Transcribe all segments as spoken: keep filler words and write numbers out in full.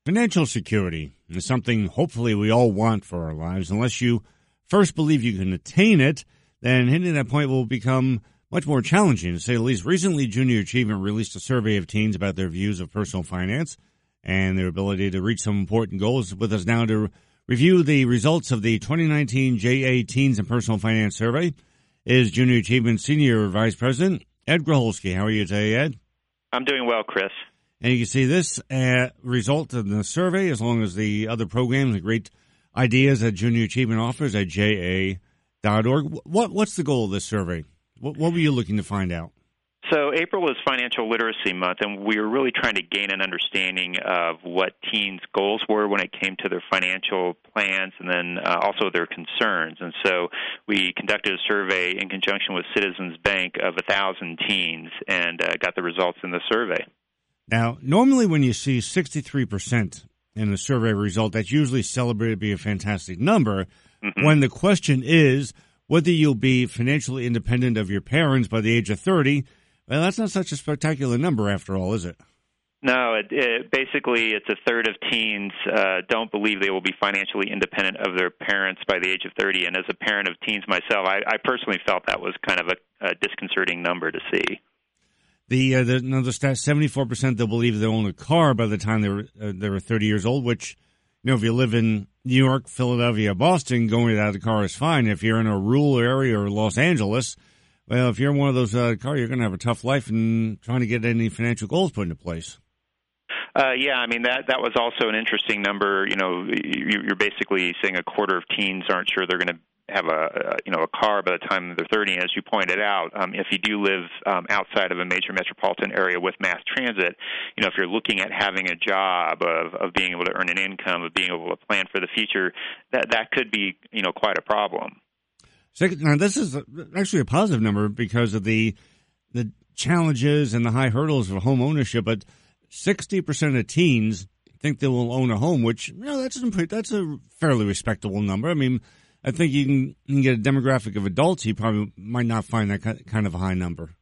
Financial security is something hopefully we all want for our lives. Unless you first believe you can attain it, then hitting that point will become much more challenging, to say the least. Recently, Junior Achievement released a survey of teens about their views of personal finance and their ability to reach some important goals. With us now to review the results of the twenty nineteen J A Teens and Personal Finance Survey is Junior Achievement Senior Vice President Ed Groholski. How are you today, Ed? I'm doing well, Chris. And you can see this uh, result of the survey, as long as the other programs and great ideas that Junior Achievement offers at J A dot org. What, what's the goal of this survey? What, what were you looking to find out? So April is Financial Literacy Month, and we were really trying to gain an understanding of what teens' goals were when it came to their financial plans and then uh, also their concerns. And so we conducted a survey in conjunction with Citizens Bank of one thousand teens and uh, got the results in the survey. Now, normally when you see sixty-three percent in a survey result, that's usually celebrated to be a fantastic number. Mm-hmm. When the question is whether you'll be financially independent of your parents by the age of thirty, well, that's not such a spectacular number after all, is it? No, it, it, basically it's a third of teens uh, don't believe they will be financially independent of their parents by the age of thirty. And as a parent of teens myself, I, I personally felt that was kind of a, a disconcerting number to see. The uh, the another stat: seventy-four percent they'll believe they'll own a car by the time they were uh, they were thirty years old. Which, you know, if you live in New York, Philadelphia, Boston, going without a car is fine. If you're in a rural area or Los Angeles, well, if you're in one of those uh, cars, you're going to have a tough life in trying to get any financial goals put into place. Uh, yeah, I mean, that that was also an interesting number. You know, you're basically saying a quarter of teens aren't sure they're going to have a, a you know a car by the time they're thirty. And as you pointed out, um, if you do live um, outside of a major metropolitan area with mass transit, you know, if you're looking at having a job, of, of being able to earn an income, of being able to plan for the future, that that could be you know quite a problem. Second, now this is actually a positive number because of the the challenges and the high hurdles of home ownership. But sixty percent of teens think they will own a home, which you know that's a that's a fairly respectable number. I mean, I think you can, you can get a demographic of adults, you probably might not find that kind of a high number.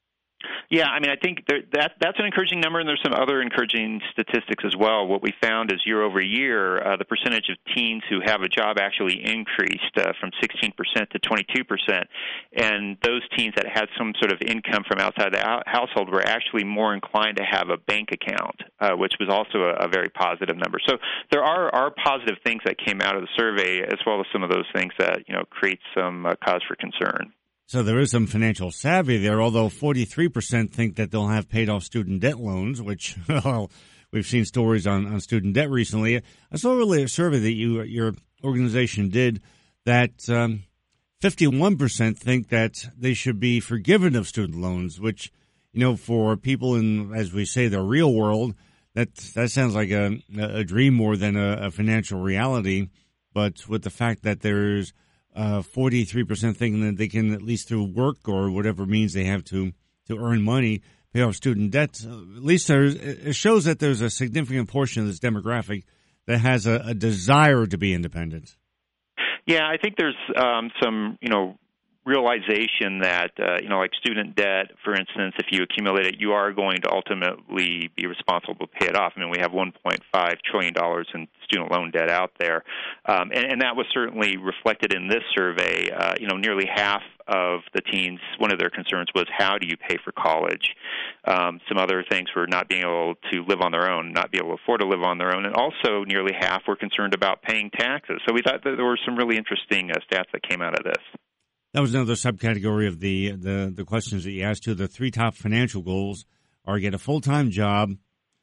Yeah, I mean, I think there, that that's an encouraging number, and there's some other encouraging statistics as well. What we found is year over year, uh, the percentage of teens who have a job actually increased uh, from sixteen percent to twenty-two percent, and those teens that had some sort of income from outside the household were actually more inclined to have a bank account, uh, which was also a, a very positive number. So there are, are positive things that came out of the survey, as well as some of those things that, you know, create some uh, cause for concern. So there is some financial savvy there, although forty-three percent think that they'll have paid off student debt loans, which, well, we've seen stories on, on student debt recently. I saw really a survey that you your organization did that um, fifty-one percent think that they should be forgiven of student loans, which, you know, for people in, as we say, the real world, that that sounds like a, a dream more than a, a financial reality. But with the fact that there's Uh, forty-three percent thinking that they can, at least through work or whatever means they have to, to earn money, pay off student debt. At least there's, it shows that there's a significant portion of this demographic that has a, a desire to be independent. Yeah, I think there's um, some, you know, realization that, uh, you know, like student debt, for instance, if you accumulate it, you are going to ultimately be responsible to pay it off. I mean, we have one point five trillion dollars in student loan debt out there. Um, and, and that was certainly reflected in this survey. Uh, you know, nearly half of the teens, one of their concerns was, how do you pay for college? Um, some other things were not being able to live on their own, not be able to afford to live on their own. And also nearly half were concerned about paying taxes. So we thought that there were some really interesting uh, stats that came out of this. That was another subcategory of the, the, the questions that you asked to. The three top financial goals are get a full-time job,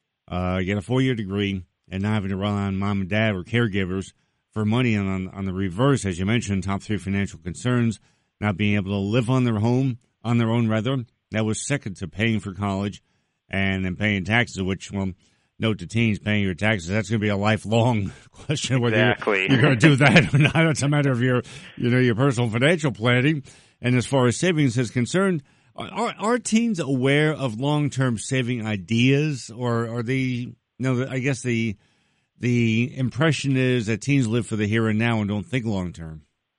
uh, get a four-year degree, and not having to rely on mom and dad or caregivers for money. And on, on the reverse, as you mentioned, top three financial concerns, not being able to live on their home, on their own rather. That was second to paying for college and then paying taxes, which, well, note to teens, paying your taxes, that's going to be a lifelong question whether exactly. you're, you're going to do that or not. It's a matter of your, you know, your personal financial planning. And as far as savings is concerned, are, are teens aware of long-term saving ideas, or are they, you know, I guess the the impression is that teens live for the here and now and don't think long-term.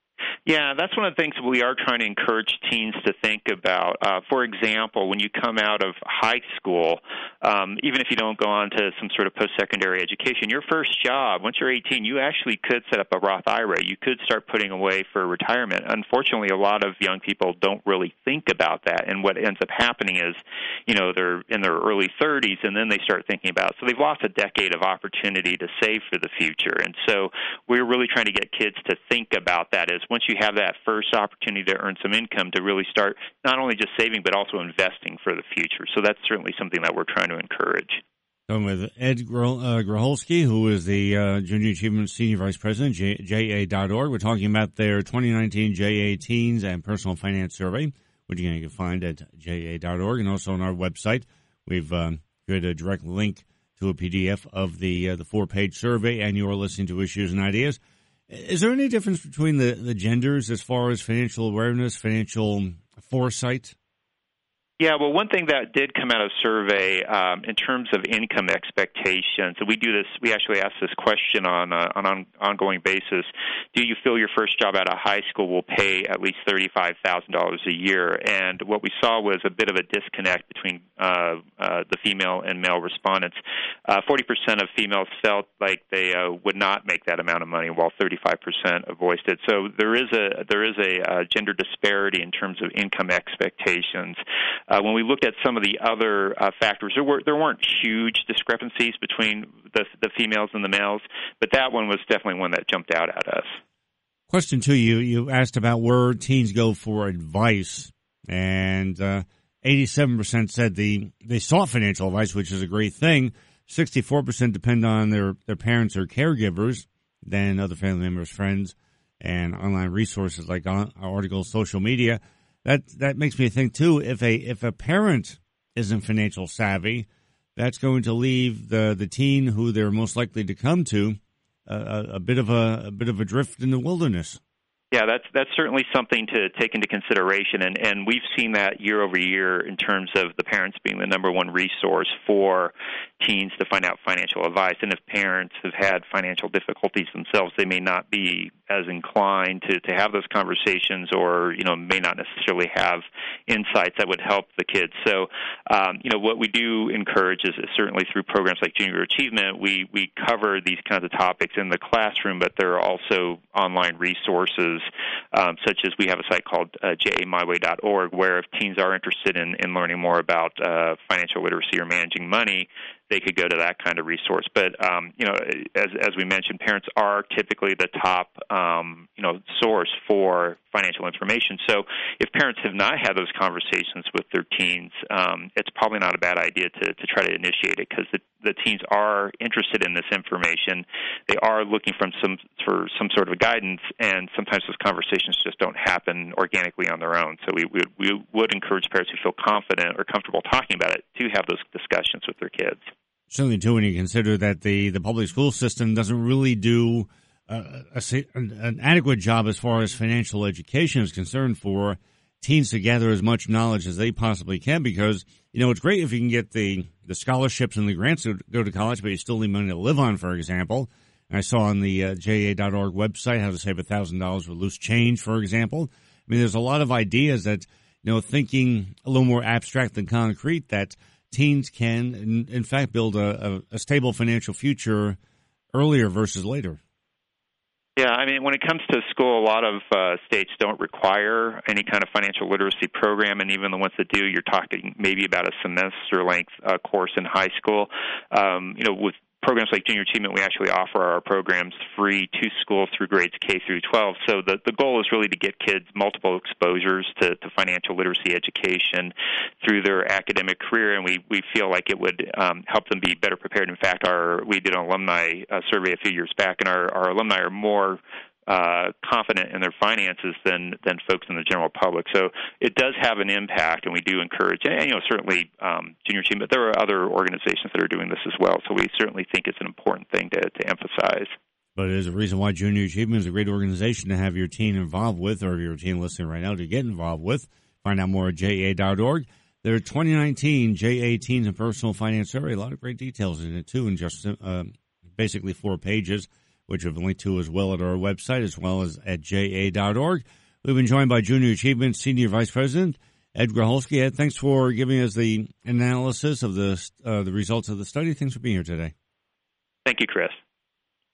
Yeah, that's one of the things we are trying to encourage teens to think about. Uh, for example, when you come out of high school, um, even if you don't go on to some sort of post-secondary education, your first job, once you're eighteen, you actually could set up a Roth I R A. You could start putting away for retirement. Unfortunately, a lot of young people don't really think about that, and what ends up happening is, you know, they're in their early thirties, and then they start thinking about it. So they've lost a decade of opportunity to save for the future. And so we're really trying to get kids to think about that is once you have that first opportunity to earn some income, to really start not only just saving but also investing for the future. So that's certainly something that we're trying to encourage. Talking with Ed Gracholski, who is the uh, Junior Achievement Senior Vice President, J A dot org. We're talking about their twenty nineteen J A Teens and Personal Finance Survey, which you can find at J A dot org, and also on our website. We've um, created a direct link to a P D F of the uh, the four-page survey, and you're listening to Issues and Ideas. Is there any difference between the, the genders as far as financial awareness, financial foresight? Yeah, well, one thing that did come out of the survey um, in terms of income expectations, and we do this, we actually ask this question on uh, on an ongoing basis. Do you feel your first job out of high school will pay at least thirty-five thousand dollars a year? And what we saw was a bit of a disconnect between uh, uh, the female and male respondents. Uh, forty percent of females felt like they uh, would not make that amount of money, while thirty-five percent voiced it. So there is a there is a uh, gender disparity in terms of income expectations. Uh, when we looked at some of the other uh, factors, there, were, there weren't huge discrepancies between the, the females and the males, but that one was definitely one that jumped out at us. Question to you, you asked about where teens go for advice, and uh, eighty-seven percent said the, they sought financial advice, which is a great thing. sixty-four percent depend on their, their parents or caregivers, then other family members, friends, and online resources like articles, social media. That that makes me think too. If a if a parent isn't financial savvy, that's going to leave the, the teen who they're most likely to come to a, a bit of a, a bit of a drift in the wilderness. Yeah, that's that's certainly something to take into consideration, and, and we've seen that year over year in terms of the parents being the number one resource for teens to find out financial advice. And if parents have had financial difficulties themselves, they may not be as inclined to, to have those conversations, or you know may not necessarily have insights that would help the kids. So, um, you know, what we do encourage is, is certainly through programs like Junior Achievement, we we cover these kinds of topics in the classroom, but there are also online resources. Um, such as we have a site called uh, J A my way dot org, where if teens are interested in, in learning more about uh, financial literacy or managing money, they could go to that kind of resource. But, um, you know, as as we mentioned, parents are typically the top, um, you know, source for financial information. So if parents have not had those conversations with their teens, um, it's probably not a bad idea to, to try to initiate it, because the, the teens are interested in this information. They are looking from some for some sort of guidance, and sometimes those conversations just don't happen organically on their own. So we, we, we would encourage parents who feel confident or comfortable talking about it to have those discussions with their kids. Certainly, too, when you consider that the, the public school system doesn't really do uh, a, an adequate job as far as financial education is concerned for teens to gather as much knowledge as they possibly can, because, you know, it's great if you can get the, the scholarships and the grants to go to college, but you still need money to live on, for example. And I saw on the uh, J A dot org website how to save one thousand dollars with loose change, for example. I mean, there's a lot of ideas that, you know, thinking a little more abstract than concrete, that teens can, in, in fact, build a, a, a stable financial future earlier versus later. Yeah, I mean, when it comes to school, a lot of uh, states don't require any kind of financial literacy program, and even the ones that do, you're talking maybe about a semester-length uh, course in high school. Um, you know, with programs like Junior Achievement, we actually offer our programs free to schools through grades K through twelve. So the, the goal is really to get kids multiple exposures to, to financial literacy education through their academic career, and we, we feel like it would um, help them be better prepared. In fact, our we did an alumni uh, survey a few years back, and our, our alumni are more Uh, confident in their finances than than folks in the general public. So it does have an impact, and we do encourage, and you know, certainly um, Junior Achievement, but there are other organizations that are doing this as well. So we certainly think it's an important thing to, to emphasize. But there's a reason why Junior Achievement is a great organization to have your teen involved with, or your teen listening right now to get involved with. Find out more at J A dot org. Their twenty nineteen J A Teens and Personal Finance Survey, a lot of great details in it too, in just uh, basically four pages. which we've linked to as well at our website, as well as at j a dot org. We've been joined by Junior Achievement Senior Vice President Ed Groholski. Ed, thanks for giving us the analysis of the uh, the results of the study. Thanks for being here today. Thank you, Chris.